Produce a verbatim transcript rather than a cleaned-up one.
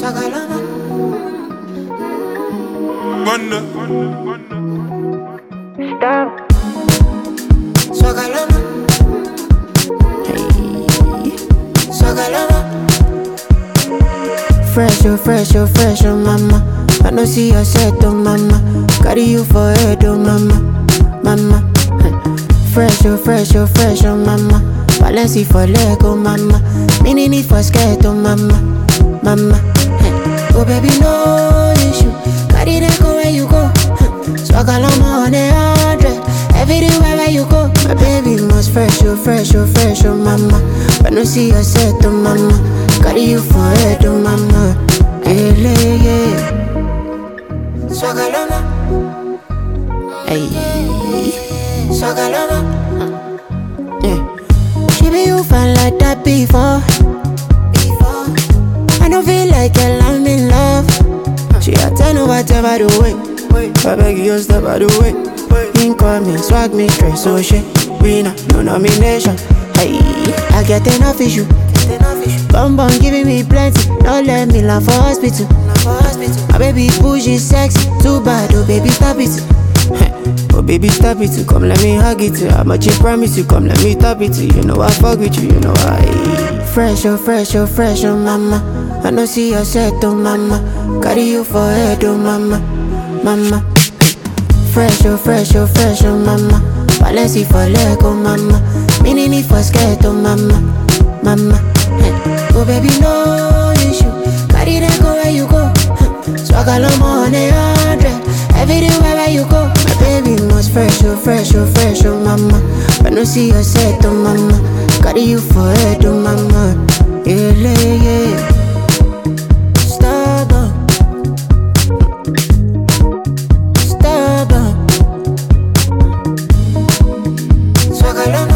Wonder. Stop. Swagalama. Hey. Swagalama. Fresh, oh, fresh, oh, fresh, oh, mama. I know see your set, oh, mama. Carry you for head, oh, mama. Mama. Fresh, oh, fresh, oh, fresh, oh, mama. Balenci for leg, oh, mama. Minini for skirt, oh, mama. Mama. Oh, baby, no issue. Carry them go where you go. Swagalama on a hundred. Everywhere where you go. My baby must fresh, oh, fresh, oh, fresh, oh, mama. I know see your set, oh, mama. Carry you for head, oh, mama. Hey, yeah. Swagalama. Hey. Swagalama. Yeah. She be you fine like that before. Before. I don't feel like girl, I'm in love. She a ten over ten by the way. I beg you step by the way. Link call me, swag me straight, so shit. Winner, no nomination. Hey, I get enough issue. Bum bum giving me plenty. Don't let me laugh for hospital. My baby bougie sexy, too bad. Oh baby stop it. Oh baby stop it. Come let me hug it. How much you promise you? Come let me top it. You know I fuck with you. You know I. Fresh oh fresh oh fresh oh mama. I know see your set oh mama. Carry you for head oh mama. Mama. Fresh oh fresh oh fresh oh mama. Balenci for leg oh mama. Minini for skirt oh mama. Mama. Oh baby no issue. Carry them go where you go. Swagalama on a hundred. Everywhere where you go. My baby must fresh oh fresh oh fresh oh mama. I know see your set oh mama. Carry you for head oh mama. Yeah yeah. Stubborn. Stubborn. Swagalama.